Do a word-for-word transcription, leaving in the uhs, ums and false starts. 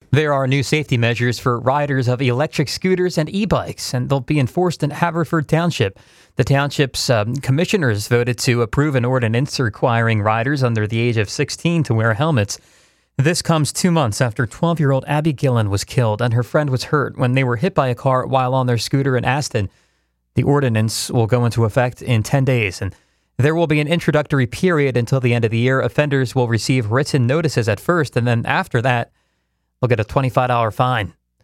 There are new safety measures for riders of electric scooters and e-bikes, and they'll be enforced in Haverford Township. The township's um, commissioners voted to approve an ordinance requiring riders under the age of sixteen to wear helmets. This comes two months after twelve-year-old Abby Gillen was killed and her friend was hurt when they were hit by a car while on their scooter in Aston. The ordinance will go into effect in ten days, and there will be an introductory period until the end of the year. Offenders will receive written notices at first, and then after that, they'll get a twenty-five dollars fine.